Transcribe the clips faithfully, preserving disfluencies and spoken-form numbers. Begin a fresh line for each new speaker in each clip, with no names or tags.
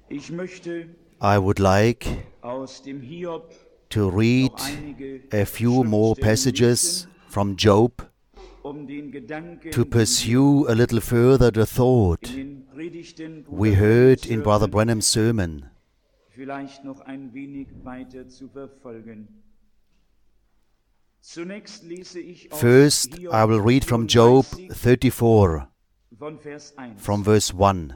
Ich möchte
I would like
aus dem Hiob
to read
noch einige
a few more
Schriftstellen
passages
lesen,
from Job
um den Gedanken,
to
den wir
pursue a little further the
in
thought
den Predigten
we
Bruder
heard
Branhams
in Brother
hörten,
Branham's sermon.
vielleicht noch ein wenig weiter zu verfolgen. Zunächst lese ich aus
First,
Hiob
I will read from Job
vierunddreißig
thirty-four,
von Vers eins.
from verse one.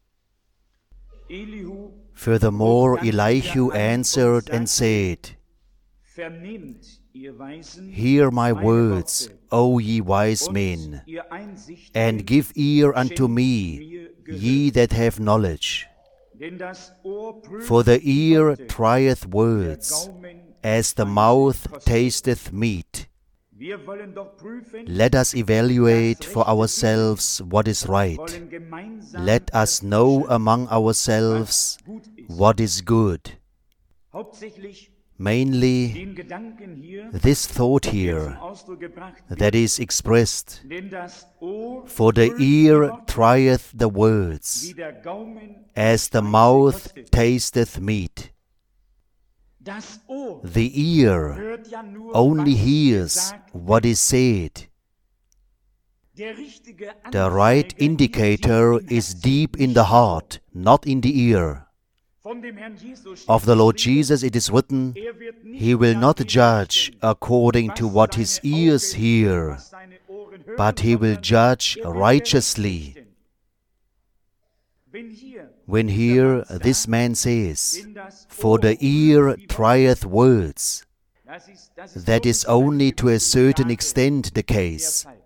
Elihu
Furthermore,
hob dann
Elihu
wieder an und
answered and
sagte,
said,
Vernehmt, ihr Weisen,
Hear my
meine
words,
Worte,
O ye wise
und
men,
ihr Einsichtigen,
and give ear unto
schenkt
me,
mir
ye
Gehör.
that have knowledge.
Denn das Ohr prüft
For the
die
ear
Worte,
trieth
der
words,
Gaumen
as the
Speise
mouth
kostet.
tasteth meat.
Wir wollen doch prüfen,
Let us evaluate for ourselves what is right.
wollen gemeinsam
Let us know
erforschen,
among
was
ourselves
gut ist.
what is good.
Hauptsächlich
Mainly,
den Gedanken hier,
this thought
der zum
here
Ausdruck gebracht wird,
that is expressed.
denn das Ohr
For the
prüft die
ear
Worte,
trieth the words,
wie der Gaumen
as the
Speise
mouth
kostet.
tasteth meat.
Das Ohr
The ear
hört ja nur,
only
was
hears
gesagt
what is said.
Der richtige
The right
Anzeiger
indicator
liegt im
is
Herzen,
deep in
nicht
the
im Ohr.
heart, not in the ear.
Von dem Herrn Jesus steht
Of the Lord
geschrieben,
Jesus it is written,
er wird nicht
He will
nach
not
dem
judge
richten,
according to
was
what his
seine
ears
Augen
hear,
sehen, was seine Ohren hören,
but he will
sondern
judge
er will
righteously.
richten. Wenn hier
When
dieser
here
Mann
this
sagt,
man says,
denn das
For the
Ohr
ear
prüft die Worte,
trieth words,
das ist, das ist
that
so
is only to a
gewisse
certain
Lage
extent the
der
case.
Fall.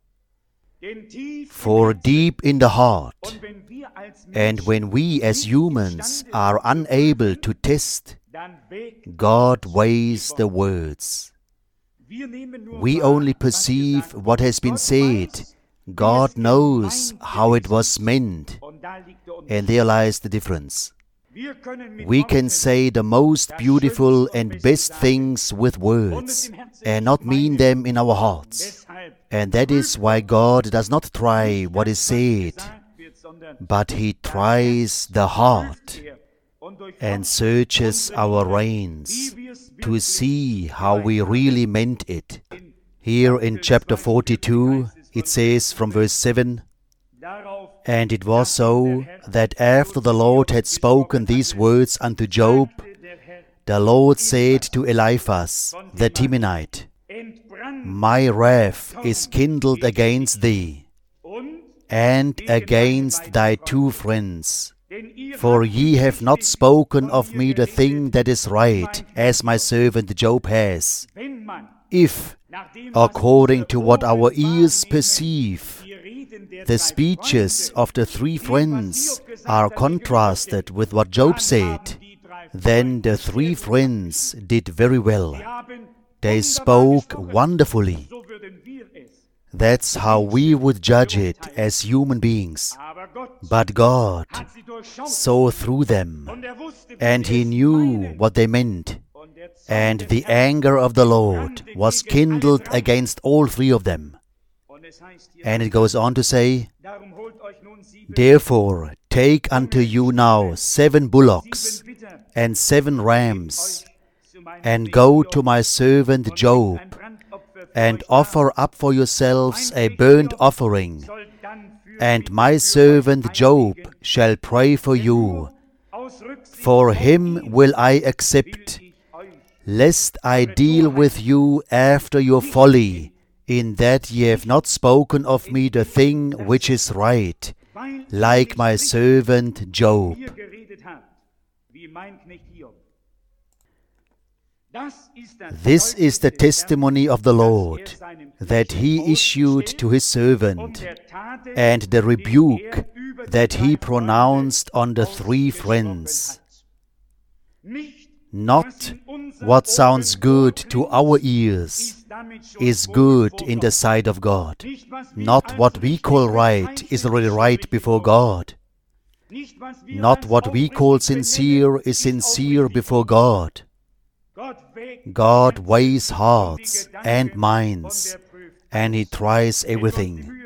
Denn tief im
For
Herzen,
deep in the heart,
und wenn wir als
and
Menschen
when we as
nicht
humans
imstande
are
sind zu
unable
prüfen,
to test,
dann wägt
God
Gott
weighs
die
the
Worte.
words.
Wir nehmen nur
We
wahr,
only
was
perceive
gesagt
what
wird.
has been
Gott
said.
weiß, wie
God
es
knows
gemeint
how it
gewesen
was
ist.
meant.
Und da liegt der
And
Unterschied.
there lies the difference.
Wir können mit
We can
Worten
say the most
das
beautiful
Schönste und
and
Beste
best
sagen
things with
und es
words,
im Herzen
and
nicht
not mean
meinen.
them in our hearts.
Deshalb
And that is
prüft
why
Gott
God does not try
nicht
what
das,
is
was
said,
gesagt wird, sondern
but He
das
tries
Herz
the
prüft
heart
er und durchforscht
and searches
unsere
our
Liebe,
reins
wie wir's
to
wirklich
see how we
gemeint haben.
really meant it.
In
Here in
Kapitel
chapter
zweiundvierzig
forty-two,
heißt es
it
von
says from verse seven,
Darauf,
And it was so
nachdem der Herr
that after the
zu
Lord
Hiob
had spoken
gesprochen
these
hatte,
words unto Job,
sagte der Herr
the Lord
zu
said
Eliphaz
to Eliphaz
von
the
Temanit,
Temanite,
Entbrannt
My wrath
Zorn
is kindled
gegen
against
dich
thee,
und
and
gegen deine
against
beiden
thy
Freunde.
two friends.
Denn ihr
For
habt
ye
nicht
have not
richtig
spoken
von
of
mir
me the thing
geredet,
that is
wie
right,
mein Knecht
as my
Hiob.
servant Job has.
Wenn man
If,
nach dem, was
according
unsere
to what
Ohren
our ears
wahrnehmen,
perceive,
die Reden der
the
drei
speeches
Freunde,
of the three
dem, was
friends
Hiob gesagt
are
hat,
contrasted with what Job
dann
said,
haben die drei
then
Freunde
the three
sehr gut
friends did very well.
Sie haben
They
wunderbar
spoke
gesprochen.
wonderfully.
So würden wir es.
That's how we would judge it as human beings.
Aber Gott
But God
hat sie durchschaut
saw through them,
und er wusste, wie
and
sie
He
es
knew
meinen.
what they meant.
Und der Zorn
And
des
the
Herrn
anger of the Lord
brannte
was
gegen alle
kindled
drei.
against all three of them.
Und es heißt hier,
And it goes on to say,
darum holt euch nun sieben,
Therefore take unto you now seven bullocks
sieben Widder,
and seven
euch
rams,
zu meinem
and
Knecht
go
Hiob
to my servant
und
Job,
bringt ein Brandopfer für
and
euch dar.
offer up for yourselves
Mein
a
Knecht
burnt
Hiob
offering,
soll dann für
and
mich
my
für
servant
euch
Job
einlegen.
shall pray for
Denn
you.
nur aus Rücksicht
For
auf
him
ihn
will I
will
accept,
ich euch
lest I
eure
deal
Torheit
with you after your folly, in that ye have not spoken of me the thing which is right,
weil ihr
like
nicht
my
richtig
servant
von
Job.
mir geredet habt, wie mein Knecht Hiob. Das ist das
This is the
Zeugnis des Herrn,
testimony of the
das
Lord,
er seinem
that
Knecht
he issued
ausgestellt
to his
und
servant,
der Taten,
and the
die
rebuke
er über die
that he
drei
pronounced on the
Freunde
three
ausgesprochen
friends.
hat. Nicht, was
Not
in unseren
what sounds
Ohren
good to
wohlklingt,
our ears
ist damit schon
is
wohl
good
vor
in the
Gott.
sight of God.
Nicht, was wir
Not
als
what we
richtig
call right
bezeichnen,
is already
ist
right
richtig
before
vor Gott.
God.
Nicht, was wir
Not
als
what we
aufrichtig
call
benennen,
sincere is
ist
sincere
aufrichtig
before
vor Gott.
God.
Gott wägt
God
die
weighs
Herzen und die
hearts
Gedanken
and
und
minds,
er prüft
and He
alles.
tries
Wenn wir uns die
everything.
Mühe machen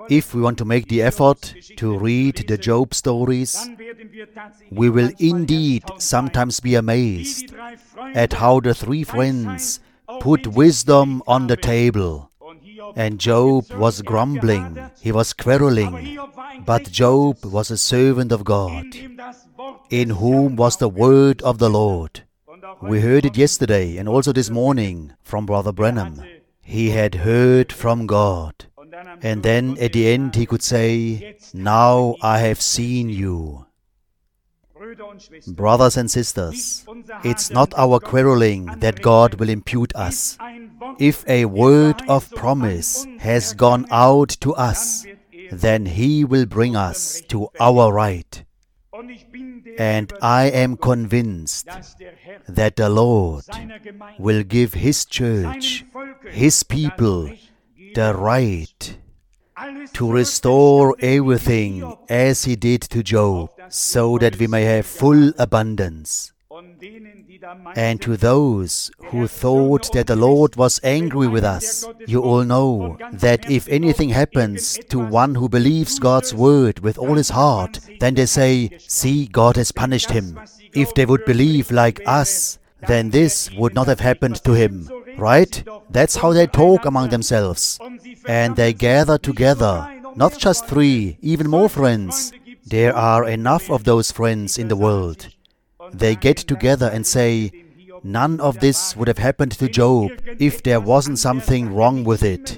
if we want to make the effort to read the Job stories, we will indeed sometimes be amazed at how the three friends put wisdom on the table. And Job was grumbling, he was quarreling, but Job was a servant of God, in whom was the word of the Lord. We heard it yesterday and also this morning from Brother Branham. He had heard from God. And then at the end he could say, "Now I have seen you." Brothers and sisters, it's not our quarreling that God will impute us. If a word of promise has gone out to us, then He will bring us to our right. And I am convinced that the Lord will give His church, His people, the right to restore everything as He did to Job, so that we may have full abundance. And to those who thought that the Lord was angry with us, you all know that if anything happens to one who believes God's word with all his heart, then they say, "See, God has punished him." If they would believe like us, then this would not have happened to him. Right? That's how they talk among themselves. And they gather together, not just three, even more friends. There are enough of those friends in the world. They get together and say, none of this would have happened to Job if there wasn't something wrong with it.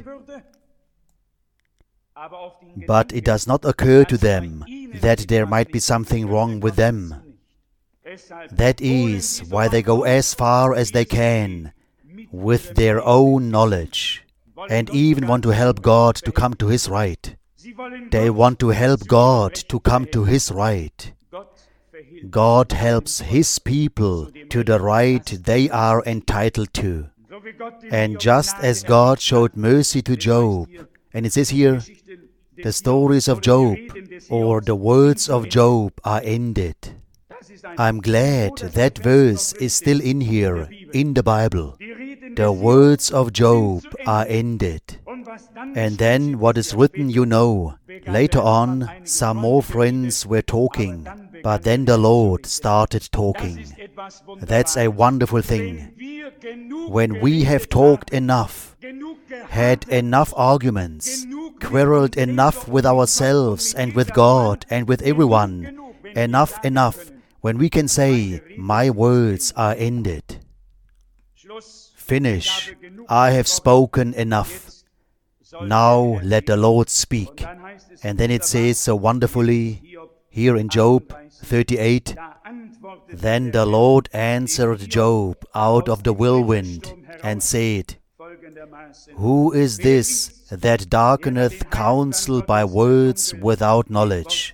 But it does not occur to them that there might be something wrong with them. That is why they go as far as they can with their own knowledge and even want to help God to come to His right. They want to help God to come to His right. God helps His people to the right they are entitled to. And just as God showed mercy to Job, and it says here, the stories of Job or the words of Job are ended. I'm glad that verse is still in here, in the Bible. The words of Job are ended. And then what is written, you know. Later on, some more friends were talking, but then the Lord started talking. That's a wonderful thing. When we have talked enough, had enough arguments, quarreled enough with ourselves and with God and with everyone, enough, enough, when we can say, my words are ended. Finish. I have spoken enough. Now let the Lord speak. And then it says so wonderfully here in Job thirty-eight, then the Lord answered Job out of the whirlwind and said, who is this that darkeneth counsel by words without knowledge?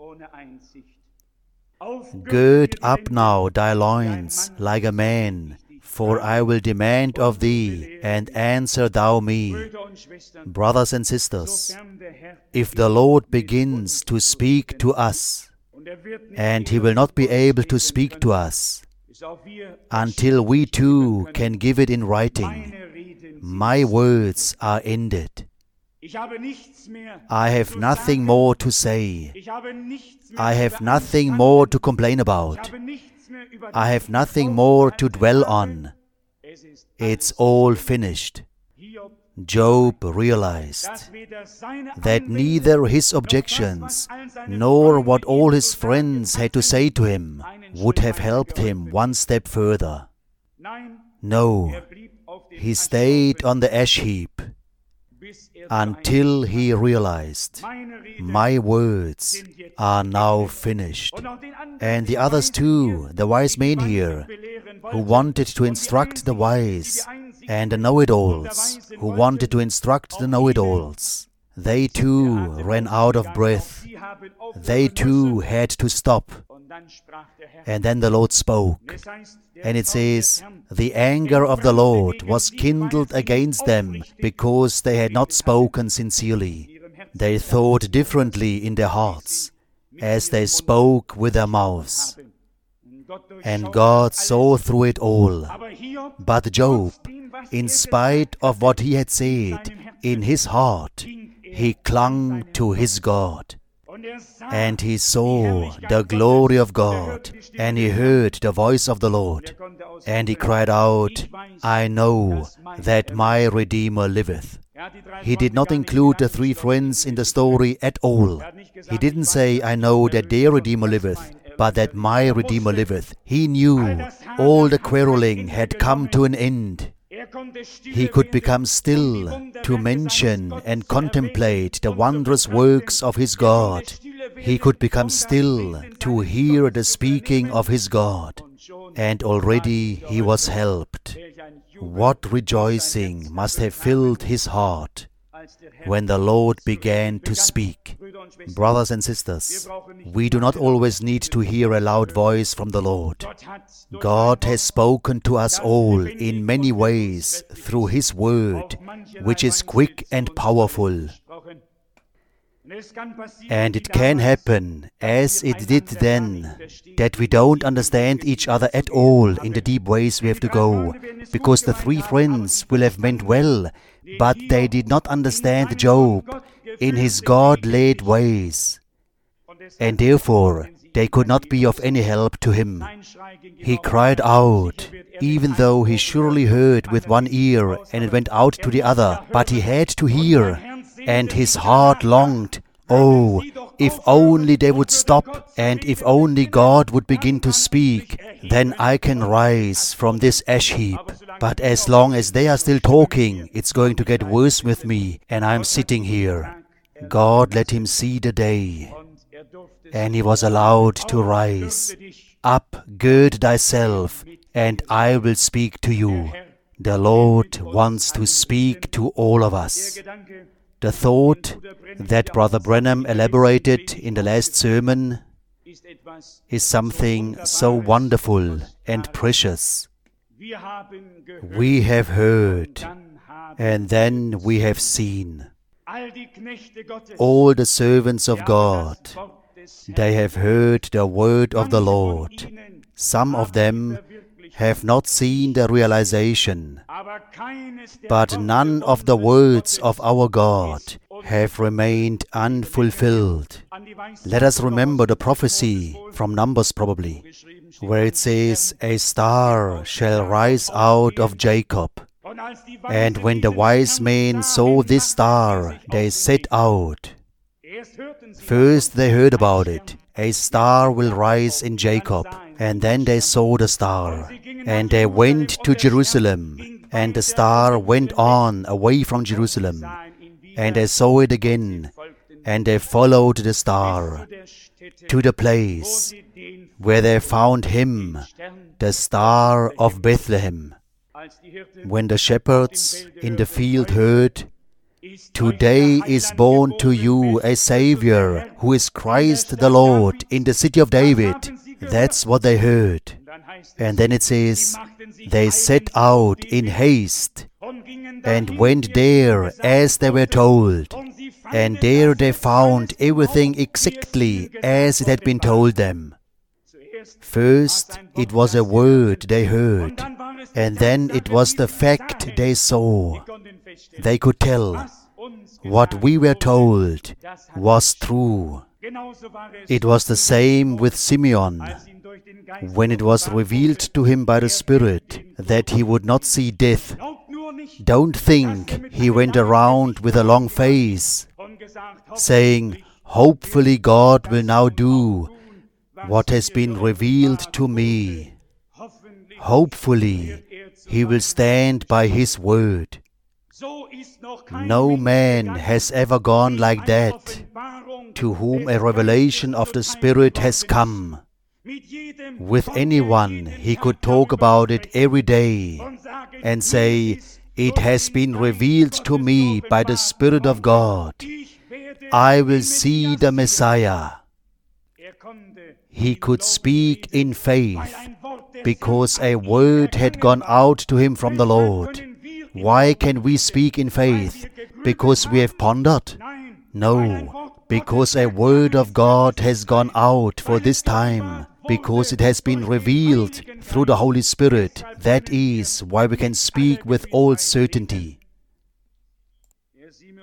Gird up now thy loins like a man, for I will demand of thee, and answer thou me. Brothers and sisters, if the Lord begins to speak to us, and He will not be able to speak to us until we too can give it in writing, my words are ended. I have nothing more to say. I have nothing more to complain about. I have nothing more to dwell on. It's all finished. Job realized that neither his objections nor what all his friends had to say to him would have helped him one step further. No, he stayed on the ash heap until he realized, my words are now finished. And the others too, the wise men here, who wanted to instruct the wise, and the know-it-alls, who wanted to instruct the know-it-alls, they too ran out of breath. They too had to stop. And then the Lord spoke. And it says, the anger of the Lord was kindled against them because they had not spoken sincerely. They thought differently in their hearts as they spoke with their mouths. And God saw through it all. But Job, in spite of what he had said in his heart, he clung to his God. And he saw the glory of God, and he heard the voice of the Lord. And he cried out, I know that my Redeemer liveth. He did not include the three friends in the story at all. He didn't say, I know that their Redeemer liveth, but that my Redeemer liveth. He knew all the quarreling had come to an end. He could become still to mention and contemplate the wondrous works of his God. He could become still to hear the speaking of his God. And already he was helped. What rejoicing must have filled his heart when the Lord began to speak. Brothers and sisters, we do not always need to hear a loud voice from the Lord. God has spoken to us all in many ways through His Word, which is quick and powerful. And it can happen, as it did then, that we don't understand each other at all in the deep ways we have to go, because the three friends will have meant well, but they did not understand Job in his God-led ways, and therefore they could not be of any help to him. He cried out, even though he surely heard with one ear and it went out to the other, but he had to hear, and his heart longed, oh, if only they would stop, and if only God would begin to speak, then I can rise from this ash heap. But as long as they are still talking, it's going to get worse with me, and I'm sitting here. God let him see the day, and he was allowed to rise. Up, gird thyself, and I will speak to you. The Lord wants to speak to all of us. The thought that Brother Branham elaborated in the last sermon is something so wonderful and precious. We have heard, and then we have seen. All the servants of God, they have heard the word of the Lord. Some of them have not seen the realization, but none of the words of our God have remained unfulfilled. Let us remember the prophecy from Numbers probably, where it says, a star shall rise out of Jacob. And when the wise men saw this star, they set out. First they heard about it, a star will rise in Jacob. And then they saw the star, and they went to Jerusalem, and the star went on away from Jerusalem, and they saw it again, and they followed the star to the place where they found him, the star of Bethlehem. When the shepherds in the field heard, today is born to you a Savior, who is Christ the Lord, in the city of David. That's what they heard. And then it says, they set out in haste and went there as they were told. And there they found everything exactly as it had been told them. First, it was a word they heard, and then it was the fact they saw. They could tell what we were told was true. It was the same with Simeon, when it was revealed to him by the Spirit that he would not see death. Don't think he went around with a long face, saying, hopefully God will now do what has been revealed to me. Hopefully he will stand by his word. No man has ever gone like that, to whom a revelation of the Spirit has come. With anyone, he could talk about it every day and say, it has been revealed to me by the Spirit of God. I will see the Messiah. He could speak in faith because a word had gone out to him from the Lord. Why can we speak in faith? Because we have pondered? No, because a word of God has gone out for this time, because it has been revealed through the Holy Spirit. That is why we can speak with all certainty.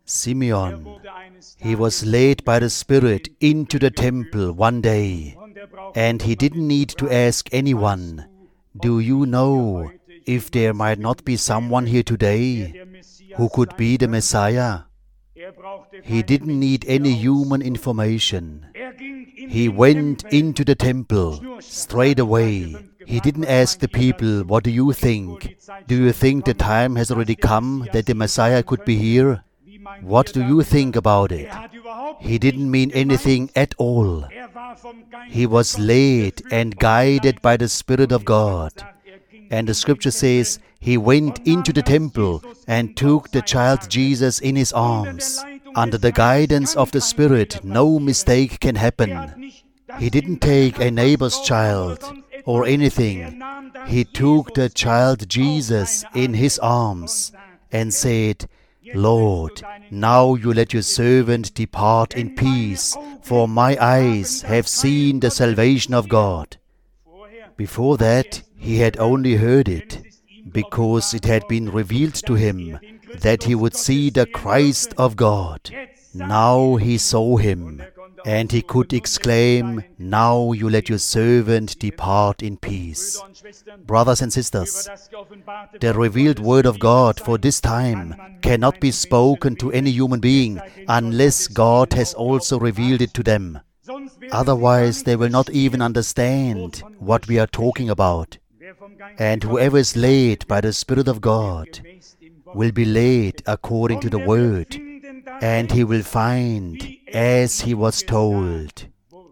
Simeon, he was led by the Spirit into the temple one day, and he didn't need to ask anyone, "Do you know if there might not be someone here today who could be the Messiah?" He didn't need any human information. He went into the temple straight away. He didn't ask the people, "What do you think? Do you think the time has already come that the Messiah could be here? What do you think about it?" He didn't mean anything at all. He was led and guided by the Spirit of God. And the scripture says, he went into the temple and took the child Jesus in his arms. Under the guidance of the Spirit, no mistake can happen. He didn't take a neighbor's child or anything. He took the child Jesus in his arms and said, "Lord, now you let your servant depart in peace, for my eyes have seen the salvation of God." Before that, he had only heard it, because it had been revealed to him that he would see the Christ of God. Now he saw him, and he could exclaim, "Now you let your servant depart in peace." Brothers and sisters, the revealed Word of God for this time cannot be spoken to any human being unless God has also revealed it to them. Otherwise, they will not even understand what we are talking about. And whoever is led by the Spirit of God will be led according to the Word, and he will find as he was told.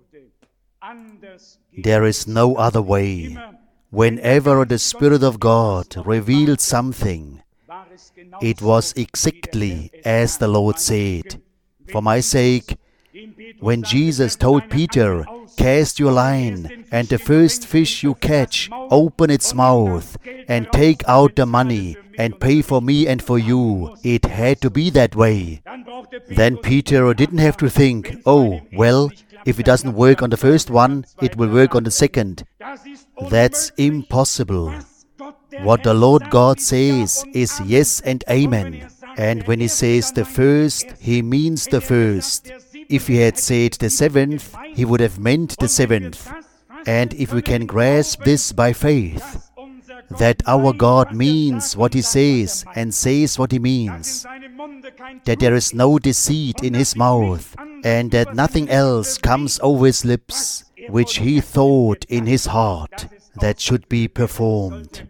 There is no other way. Whenever the Spirit of God revealed something, it was exactly as the Lord said. For my sake, when Jesus told Peter, "Cast your line, and the first fish you catch, open its mouth, and take out the money, and pay for me and for you," it had to be that way. Then Peter didn't have to think, "Oh, well, if it doesn't work on the first one, it will work on the second." That's impossible. What the Lord God says is yes and amen. And when he says the first, he means the first. If he had said the seventh, he would have meant the seventh. And if we can grasp this by faith, that our God means what he says and says what he means, that there is no deceit in his mouth, and that nothing else comes over his lips, which he thought in his heart, that should be performed.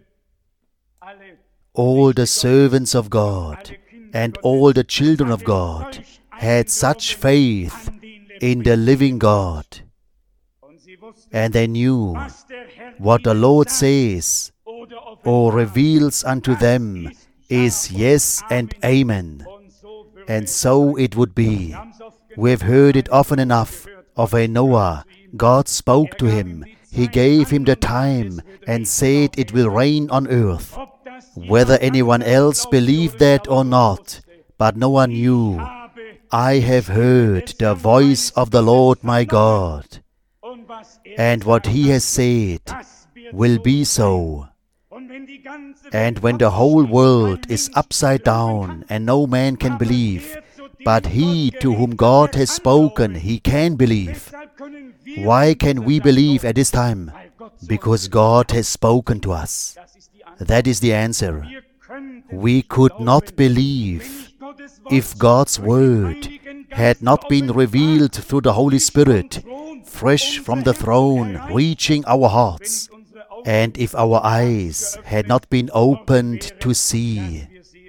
All the servants of God and all the children of God had such faith in the living God, and they knew what the Lord says or reveals unto them is yes and amen. And so it would be. We have heard it often enough of a Noah. God spoke to him. He gave him the time and said it will rain on earth. Whether anyone else believed that or not, but Noah knew, "I have heard the voice of the Lord my God, and what he has said will be so." And when the whole world is upside down and no man can believe, but he to whom God has spoken, he can believe. Why can we believe at this time? Because God has spoken to us. That is the answer. We could not believe if God's Word had not been revealed through the Holy Spirit, fresh from the throne, reaching our hearts, and if our eyes had not been opened to see.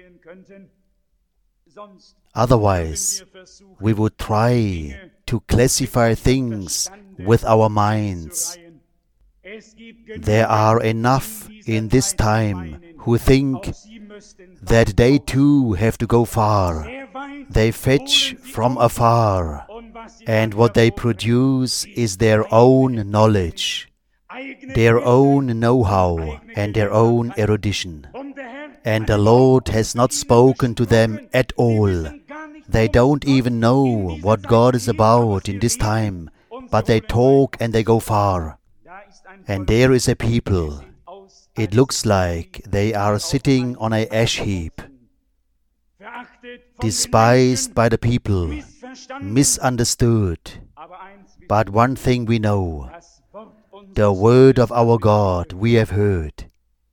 Otherwise, we would try to classify things with our minds. There are enough in this time who think that they too have to go far. They fetch from afar, and what they produce is their own knowledge, their own know-how, and their own erudition. And the Lord has not spoken to them at all. They don't even know what God is about in this time, but they talk and they go far. And there is a people. It looks like they are sitting on an ash heap, despised by the people, misunderstood. But one thing we know, the word of our God we have heard.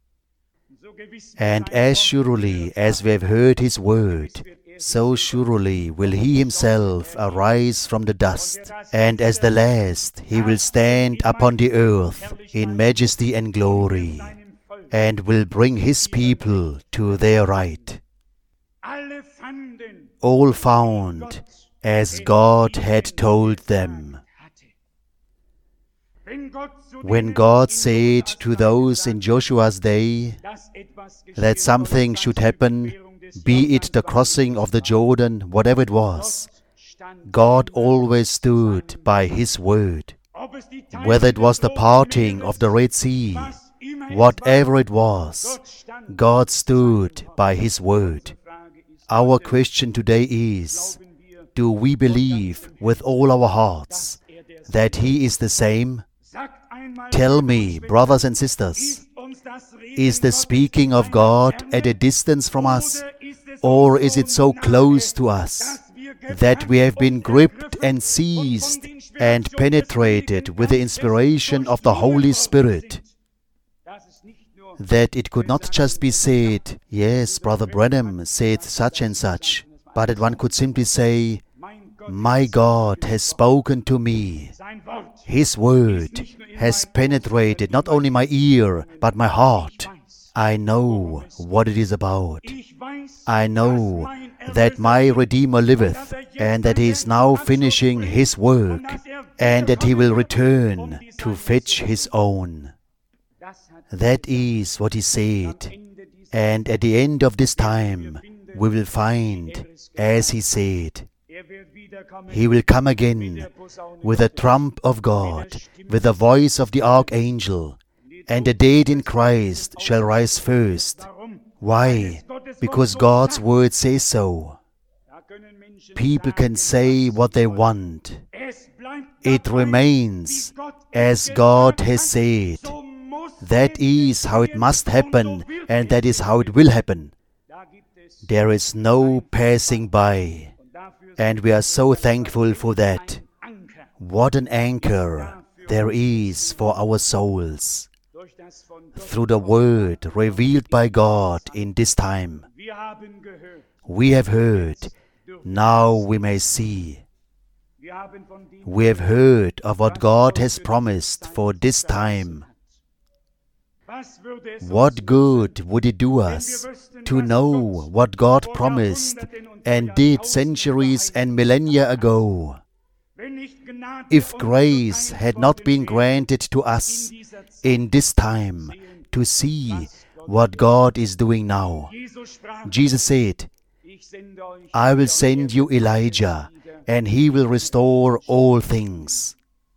And as surely as we have heard His word, so surely will He Himself arise from the dust, and as the last He will stand upon the earth in majesty and glory, and will bring His people to their right. All found as God had told them. When God said to those in Joshua's day that something should happen, be it the crossing of the Jordan, whatever it was, God always stood by His word. Whether it was the parting of the Red Sea, whatever it was, God stood by His word. Our question today is, do we believe with all our hearts that He is the same? Tell me, brothers and sisters, is the speaking of God at a distance from us, or is it so close to us that we have been gripped and seized and penetrated with the inspiration of the Holy Spirit, that it could not just be said, yes, Brother Branham said such and such, but that one could simply say, my God has spoken to me. His word has penetrated not only my ear, but my heart. I know what it is about. I know that my Redeemer liveth, and that He is now finishing His work, and that He will return to fetch His own. That is what He said, and at the end of this time we will find, as He said, He will come again with the trump of God, with the voice of the archangel, and the dead in Christ shall rise first. Why? Because God's word says so. People can say what they want. It remains as God has said. That is how it must happen, and that is how it will happen. There is no passing by. And we are so thankful for that. What an anchor there is for our souls through the word revealed by God in this time. We have heard, now we may see. We have heard of what God has promised for this time. What good would it do us to know what God promised and did centuries and millennia ago, if grace had not been granted to us in this time to see what God is doing now? Jesus said, I will send you Elijah, and he will restore all things.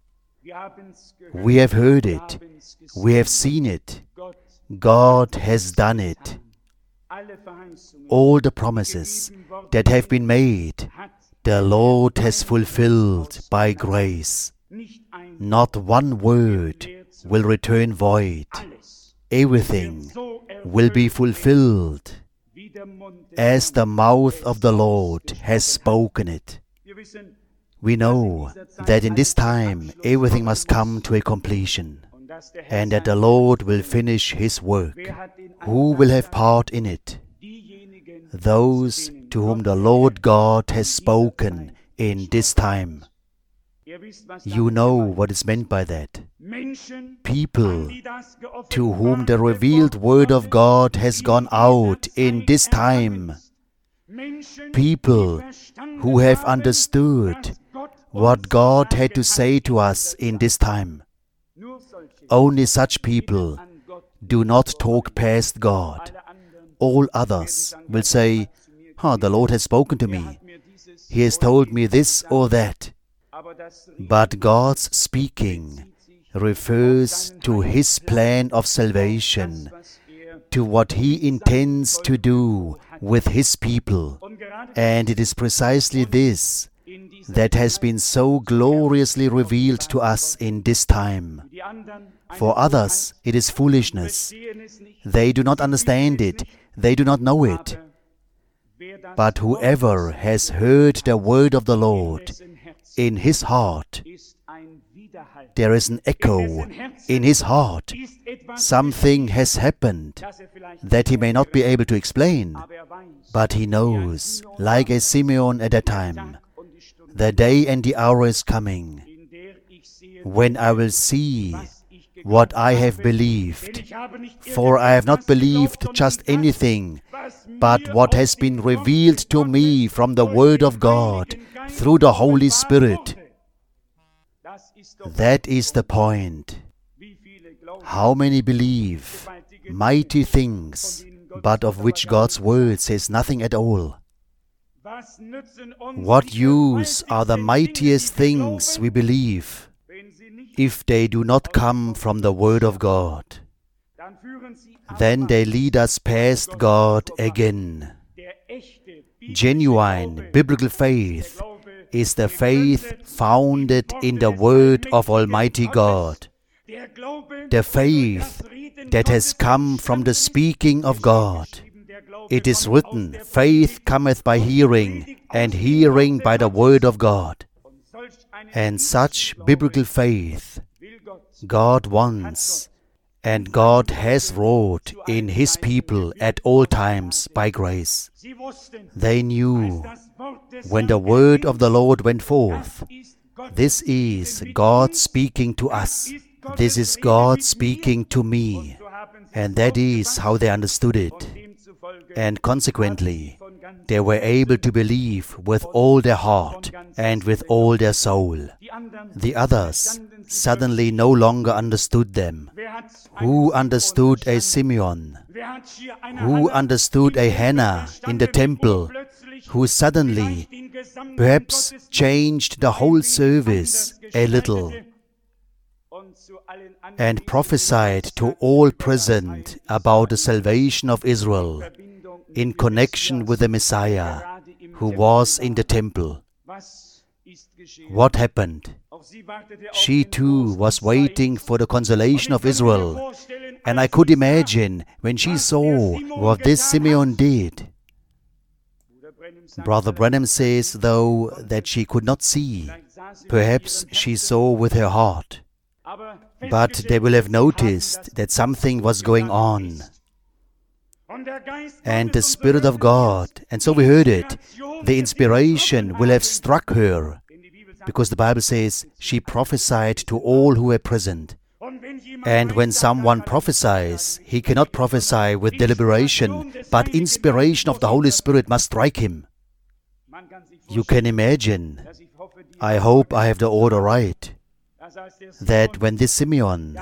We have heard it. We have seen it. God has done it. All the promises that have been made, the Lord has fulfilled by grace. Not one word will return void. Everything will be fulfilled as the mouth of the Lord has spoken it. We know that in this time everything must come to a completion, and that the Lord will finish His work. Who will have part in it? Those to whom the Lord God has spoken in this time. You know what is meant by that. People to whom the revealed Word of God has gone out in this time. People who have understood what God had to say to us in this time. Only such people do not talk past God. All others will say, "Ah, the Lord has spoken to me. He has told me this or that." But God's speaking refers to His plan of salvation, to what He intends to do with His people. And it is precisely this that has been so gloriously revealed to us in this time. For others, it is foolishness. They do not understand it. They do not know it. But whoever has heard the word of the Lord, in his heart there is an echo in his heart. Something has happened that he may not be able to explain, but he knows, like a Simeon at that time, the day and the hour is coming when I will see what I have believed. For I have not believed just anything, but what has been revealed to me from the Word of God through the Holy Spirit. That is the point. How many believe mighty things, but of which God's Word says nothing at all? What use are the mightiest things we believe if they do not come from the Word of God? Then they lead us past God again. Genuine biblical faith is the faith founded in the Word of Almighty God. The faith that has come from the speaking of God. It is written, faith cometh by hearing, and hearing by the Word of God. And such biblical faith God wants, and God has wrought in His people at all times by grace. They knew when the word of the Lord went forth, this is God speaking to us. This is God speaking to me. And that is how they understood it. And consequently, they were able to believe with all their heart and with all their soul. The others suddenly no longer understood them. Who understood a Simeon? Who understood a Hannah in the temple, who suddenly perhaps changed the whole service a little and prophesied to all present about the salvation of Israel in connection with the Messiah who was in the temple? What happened? She too was waiting for the consolation of Israel, and I could imagine when she saw what this Simeon did. Brother Branham says, though, that she could not see. Perhaps she saw with her heart. But they will have noticed that something was going on. And the Spirit of God, and so we heard it, the inspiration will have struck her, because the Bible says she prophesied to all who were present. And when someone prophesies, he cannot prophesy with deliberation, but inspiration of the Holy Spirit must strike him. You can imagine, I hope I have the order right, that when this Simeon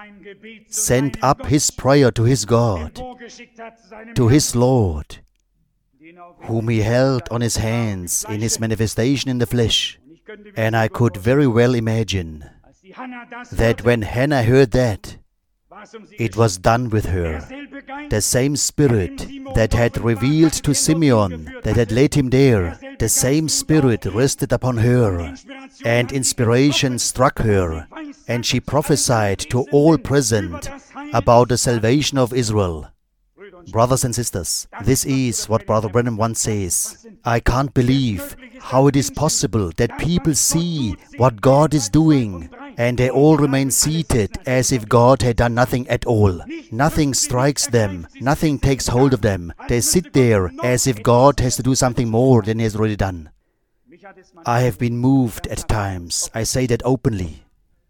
sent up his prayer to his God, to his Lord, whom he held on his hands in his manifestation in the flesh, and I could very well imagine that when Hannah heard that, it was done with her. The same Spirit that had revealed to Simeon, that had led him there, the same Spirit rested upon her, and inspiration struck her, and she prophesied to all present about the salvation of Israel. Brothers and sisters, this is what Brother Branham once says. I can't believe how it is possible that people see what God is doing, and they all remain seated as if God had done nothing at all. Nothing strikes them, nothing takes hold of them. They sit there as if God has to do something more than He has already done. I have been moved at times, I say that openly,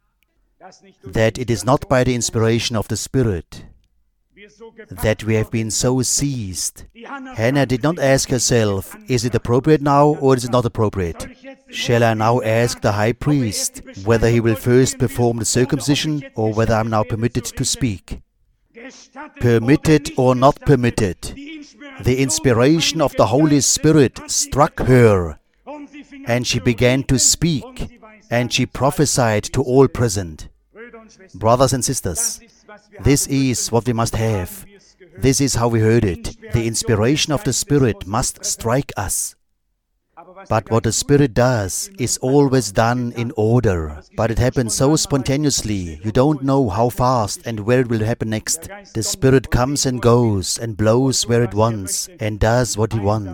that it is not by the inspiration of the Spirit that we have been so seized. Hannah did not ask herself, is it appropriate now or is it not appropriate? Shall I now ask the high priest whether he will first perform the circumcision or whether I am now permitted to speak? Permitted or not permitted, the inspiration of the Holy Spirit struck her, and she began to speak, and she prophesied to all present. Brothers and sisters, this is what we must have. This is how we heard it. The inspiration of the Spirit must strike us. But what the Spirit does is always done in order. But it happens so spontaneously, you don't know how fast and where it will happen next. The Spirit comes and goes and blows where it wants and does what He wants.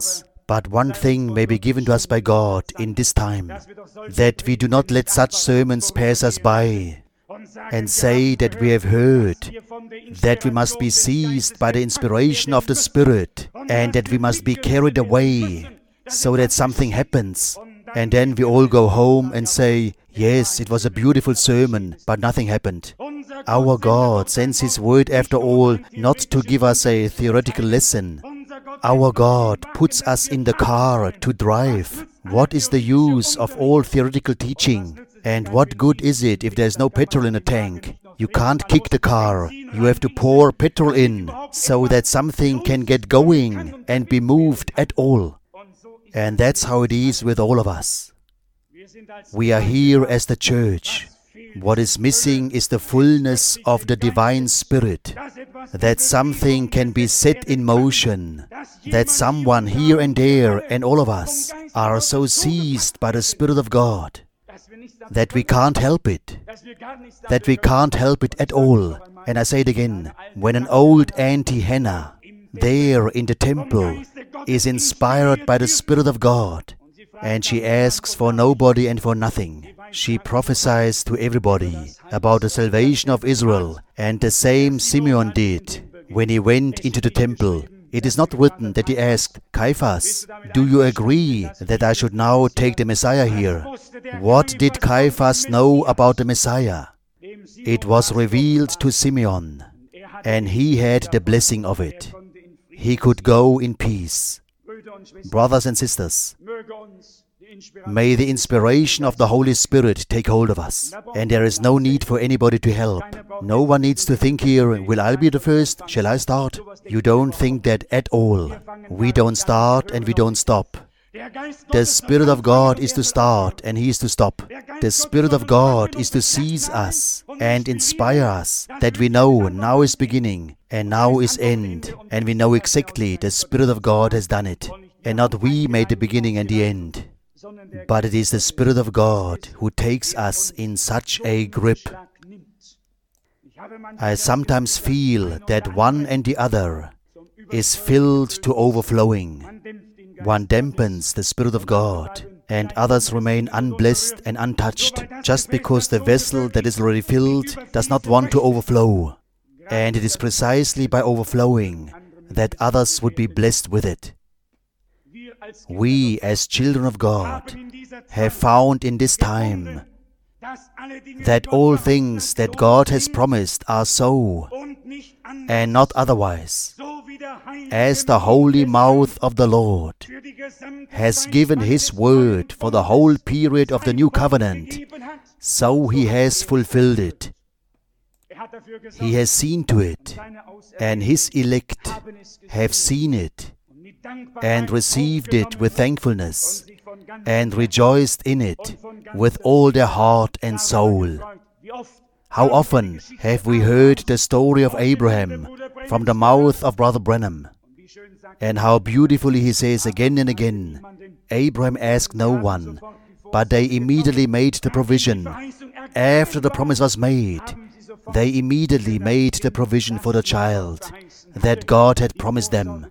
But one thing may be given to us by God in this time, that we do not let such sermons pass us by and say that we have heard, that we must be seized by the inspiration of the Spirit, and that we must be carried away so that something happens. And then we all go home and say, yes, it was a beautiful sermon, but nothing happened. Our God sends His word after all not to give us a theoretical lesson. Our God puts us in the car to drive. What is the use of all theoretical teaching? And what good is it if there's no petrol in the tank? You can't kick the car. You have to pour petrol in so that something can get going and be moved at all. And that's how it is with all of us. We are here as the church. What is missing is the fullness of the Divine Spirit, that something can be set in motion, that someone here and there and all of us are so seized by the Spirit of God that we can't help it, that we can't help it at all. And I say it again, when an old Auntie Hannah there in the temple is inspired by the Spirit of God, and she asks for nobody and for nothing, she prophesies to everybody about the salvation of Israel, and the same Simeon did when he went into the temple. It is not written that he asked, Caiaphas, do you agree that I should now take the Messiah here? What did Caiaphas know about the Messiah? It was revealed to Simeon, and he had the blessing of it. He could go in peace. Brothers and sisters, may the inspiration of the Holy Spirit take hold of us. And there is no need for anybody to help. No one needs to think here, will I be the first? Shall I start? You don't think that at all. We don't start and we don't stop. The Spirit of God is to start and He is to stop. The Spirit of God is to seize us and inspire us, that we know now is beginning and now is end. And we know exactly the Spirit of God has done it. And not we made the beginning and the end. But it is the Spirit of God who takes us in such a grip. I sometimes feel that one and the other is filled to overflowing. One dampens the Spirit of God, and others remain unblessed and untouched, just because the vessel that is already filled does not want to overflow. And it is precisely by overflowing that others would be blessed with it. We, as children of God, have found in this time that all things that God has promised are so, and not otherwise, as the holy mouth of the Lord has given His word for the whole period of the new covenant, so He has fulfilled it. He has seen to it, and His elect have seen it, and received it with thankfulness, and rejoiced in it with all their heart and soul. How often have we heard the story of Abraham from the mouth of Brother Branham, and how beautifully he says again and again, Abraham asked no one, but they immediately made the provision. After the promise was made, they immediately made the provision for the child that God had promised them.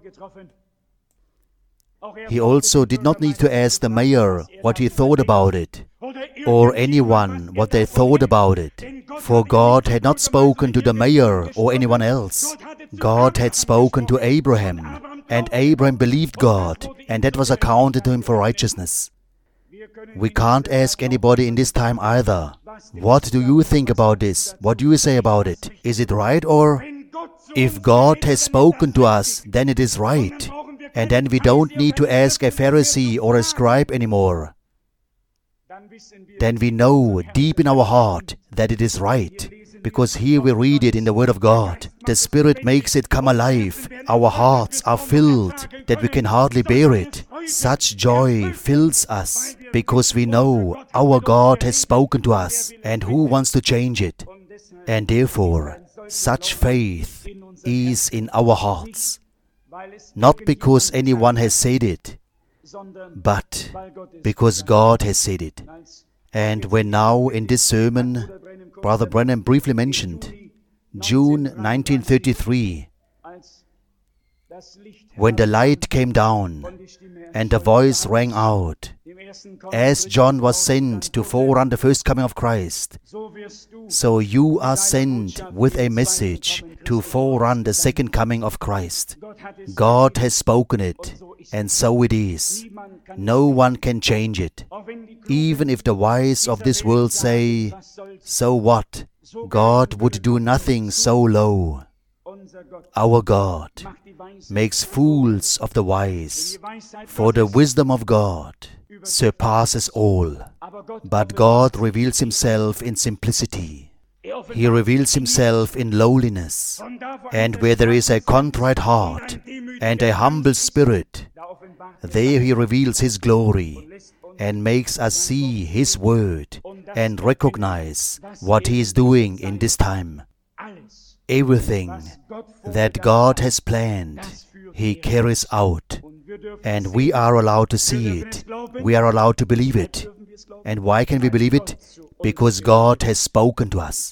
He also did not need to ask the mayor what he thought about it, or anyone what they thought about it, for God had not spoken to the mayor or anyone else. God had spoken to Abraham, and Abraham believed God, and that was accounted to him for righteousness. We can't ask anybody in this time either, what do you think about this? What do you say about it? Is it right or? If God has spoken to us, then it is right. And then we don't need to ask a Pharisee or a scribe anymore. Then we know deep in our heart that it is right, because here we read it in the Word of God. The Spirit makes it come alive. Our hearts are filled that we can hardly bear it. Such joy fills us because we know our God has spoken to us, and who wants to change it? And therefore, such faith is in our hearts. Not because anyone has said it, but because God has said it. And when now in this sermon, Brother Branham briefly mentioned June nineteen thirty-three, when the light came down and the voice rang out, as John was sent to forerun the first coming of Christ, so you are sent with a message to forerun the second coming of Christ. God has spoken it, and so it is. No one can change it. Even if the wise of this world say, so what? God would do nothing so low. Our God makes fools of the wise, for the wisdom of God surpasses all. But God reveals Himself in simplicity. He reveals Himself in lowliness. And where there is a contrite heart and a humble spirit, there He reveals His glory and makes us see His word and recognize what He is doing in this time. Everything that God has planned, He carries out. And we are allowed to see it. We are allowed to believe it. And why can we believe it? Because God has spoken to us.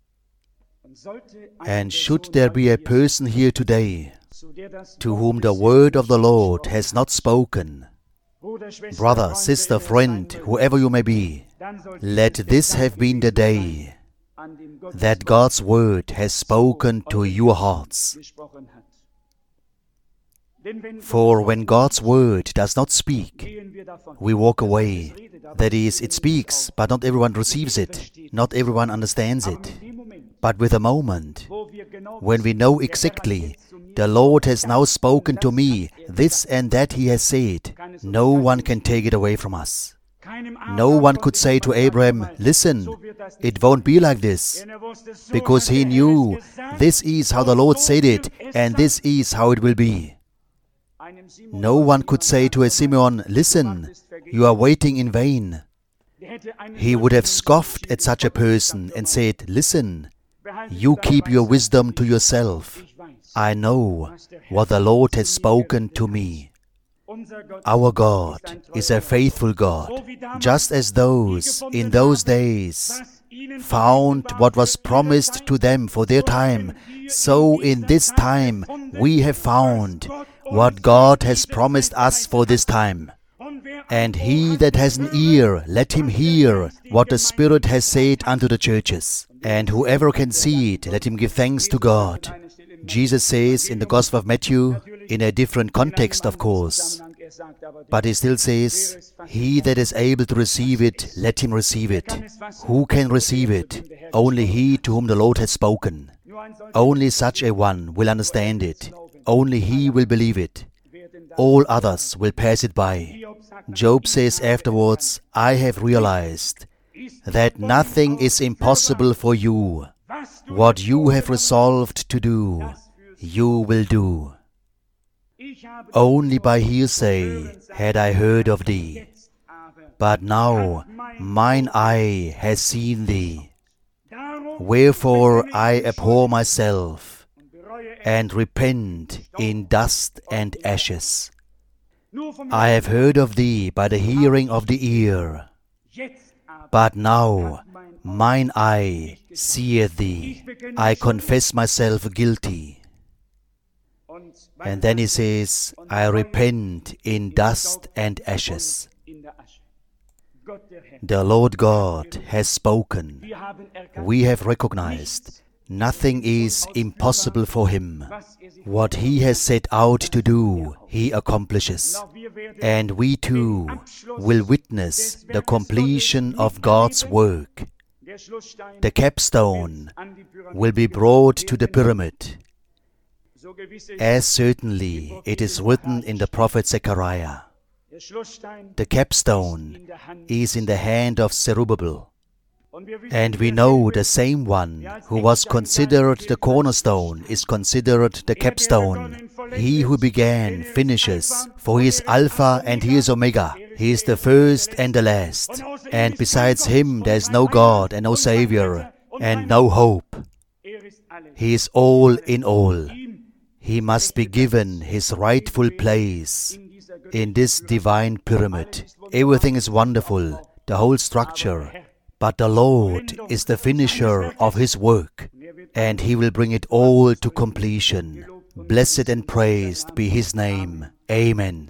And should there be a person here today to whom the word of the Lord has not spoken, brother, sister, friend, whoever you may be, let this have been the day that God's word has spoken to your hearts. For when God's word does not speak, we walk away. That is, it speaks, but not everyone receives it. Not everyone understands it. But with a moment, when we know exactly, the Lord has now spoken to me, this and that He has said, no one can take it away from us. No one could say to Abraham, listen, it won't be like this, because he knew this is how the Lord said it, and this is how it will be. No one could say to a Simeon, listen, you are waiting in vain. He would have scoffed at such a person and said, listen, you keep your wisdom to yourself. I know what the Lord has spoken to me. Our God is a faithful God, just as those in those days found what was promised to them for their time, so in this time we have found what God has promised us for this time. And he that has an ear, let him hear what the Spirit has said unto the churches. And whoever can see it, let him give thanks to God. Jesus says in the Gospel of Matthew, in a different context of course, but he still says, he that is able to receive it, let him receive it. Who can receive it? Only he to whom the Lord has spoken. Only such a one will understand it. Only he will believe it. All others will pass it by. Job says afterwards, I have realized that nothing is impossible for you. What you have resolved to do, you will do. Only by hearsay had I heard of thee, but now mine eye has seen thee. Wherefore I abhor myself, and repent in dust and ashes. I have heard of thee by the hearing of the ear, but now mine eye seeth thee. I confess myself guilty. And then he says, I repent in dust and ashes. The Lord God has spoken. We have recognized nothing is impossible for Him. What He has set out to do, He accomplishes. And we too will witness the completion of God's work. The capstone will be brought to the pyramid, as certainly it is written in the prophet Zechariah. The capstone is in the hand of Zerubbabel. And we know the same one who was considered the cornerstone is considered the capstone. He who began finishes, for He is Alpha and He is Omega. He is the first and the last. And besides Him there is no God and no Savior and no hope. He is all in all. He must be given His rightful place in this divine pyramid. Everything is wonderful, the whole structure. But the Lord is the finisher of His work, and He will bring it all to completion. Blessed and praised be His name. Amen.